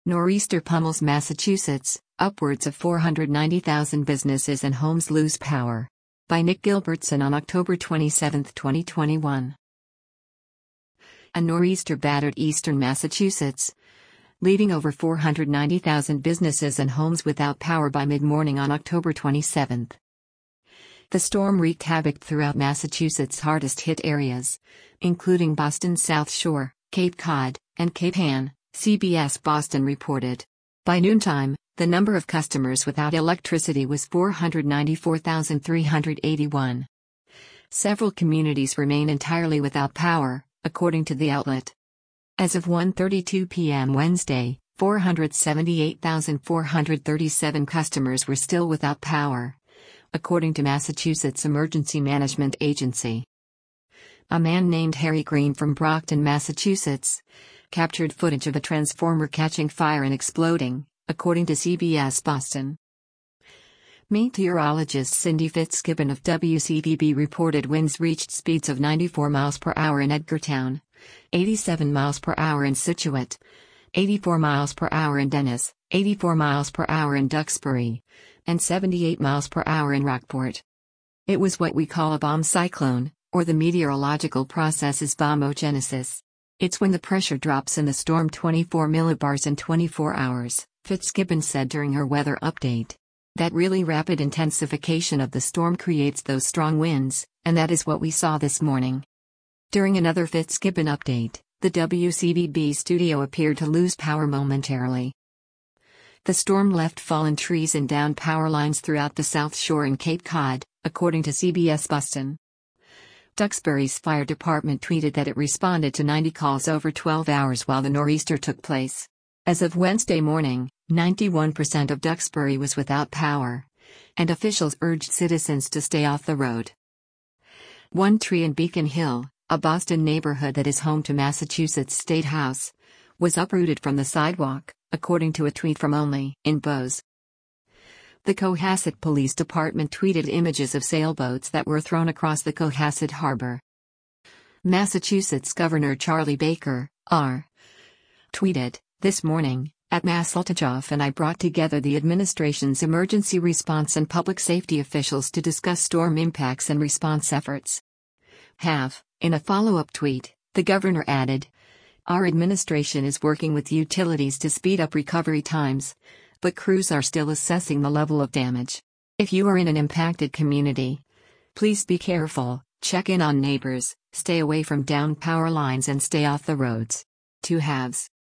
Nor'easter pummels Massachusetts, upwards of 490,000 businesses and homes lose power. By Nick Gilbertson on October 27, 2021. A nor'easter battered eastern Massachusetts, leaving over 490,000 businesses and homes without power by mid-morning on October 27. The storm wreaked havoc throughout Massachusetts' hardest-hit areas, including Boston's South Shore, Cape Cod, and Cape Ann, CBS Boston reported. By noontime, the number of customers without electricity was 494,381. Several communities remain entirely without power, according to the outlet. As of 1:32 p.m. Wednesday, 478,437 customers were still without power, according to Massachusetts Emergency Management Agency. A man named Harry Green from Brockton, Massachusetts, captured footage of a transformer catching fire and exploding, according to CBS Boston. Meteorologist Cindy Fitzgibbon of WCVB reported winds reached speeds of 94 miles per hour in Edgartown, 87 miles per hour in Scituate, 84 miles per hour in Dennis, 84 miles per hour in Duxbury, and 78 miles per hour in Rockport. It was what we call a bomb cyclone, or the meteorological process is bombogenesis. It's when the pressure drops in the storm 24 millibars in 24 hours, Fitzgibbon said during her weather update. That really rapid intensification of the storm creates those strong winds, and that is what we saw this morning. During another Fitzgibbon update, the WCVB studio appeared to lose power momentarily. The storm left fallen trees and downed power lines throughout the South Shore and Cape Cod, according to CBS Boston. Duxbury's fire department tweeted that it responded to 90 calls over 12 hours while the nor'easter took place. As of Wednesday morning, 91% of Duxbury was without power, and officials urged citizens to stay off the road. One tree in Beacon Hill, a Boston neighborhood that is home to Massachusetts State House, was uprooted from the sidewalk, according to a tweet from Only in Bose. The Cohasset Police Department tweeted images of sailboats that were thrown across the Cohasset Harbor. Massachusetts Governor Charlie Baker, R. tweeted, "This morning, at Massachusetts and I brought together the administration's emergency response and public safety officials to discuss storm impacts and response efforts." In a follow-up tweet, the governor added, "Our administration is working with utilities to speed up recovery times, but crews are still assessing the level of damage. If you are in an impacted community, please be careful, check in on neighbors, stay away from downed power lines and stay off the roads." 2 halves.